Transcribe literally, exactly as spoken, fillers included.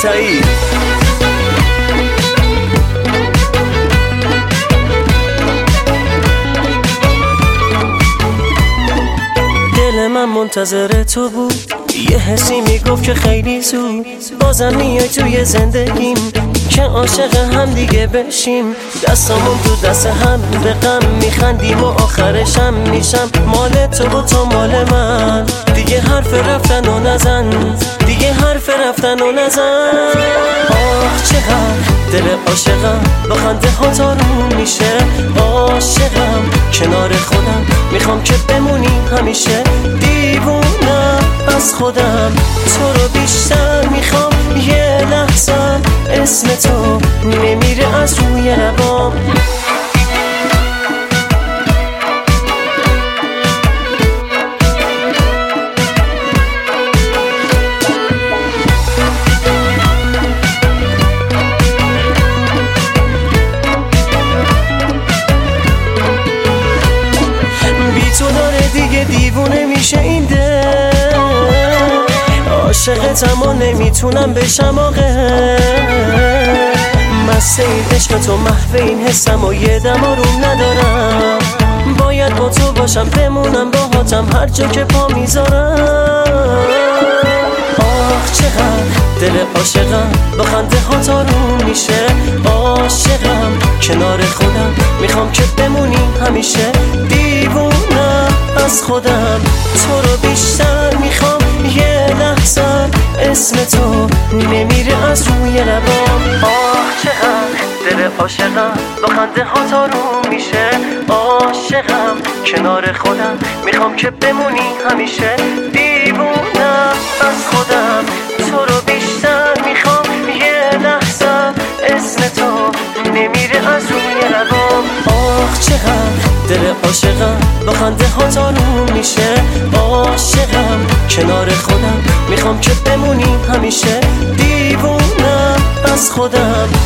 سعید. دل من منتظر تو بود، یه حسی میگفت که خیلی زود بازم میای توی زندگیم که عاشق هم دیگه بشیم. دستامون تو دست هم به غم میخندیم و آخرشم میشم مال تو و تو مال من. دیگه حرف رفتن و نزن، دیگه حرف رفتن و نزن. آه چقدر دل عاشقم با خنده ها تارون میشه. عاشقم کنار خودم میخوام که بمونی همیشه. دیوونم از خودم تو رو بیشتر میخوام. یه لحظه اسم تو نمیره از روی لبام. بی تو داره دیگه دیوونه میشه این دل. عاشقتم و نمیتونم بشم آقه. مسته این عشق تو محو این حسم و یه دم آروم ندارم. باید با تو باشم بمونم باهاتم هر جا که پا میذارم. آه چقدر دل عاشقم با خنده ها تارون میشه. عاشقم کنار خودم میخوام که بمونی همیشه. دیوونم از خودم تو رو بیشتر میخوام. یه لحظه اسم تو نمیره از روی لبام. آه چقدر دل عاشقم با خنده ها تارون میشه. عاشقم کنار خودم میخوام که بمونی همیشه. دیوونم از خودم تو رو بیشتر میخوام. یه لحظه اسم تو نمیره از روی لبام. آه چقدر دل عاشقم با خنده ها تارون میشه. عاشقم کنار خودم میخوام که بمونی همیشه. دیوونم از خودم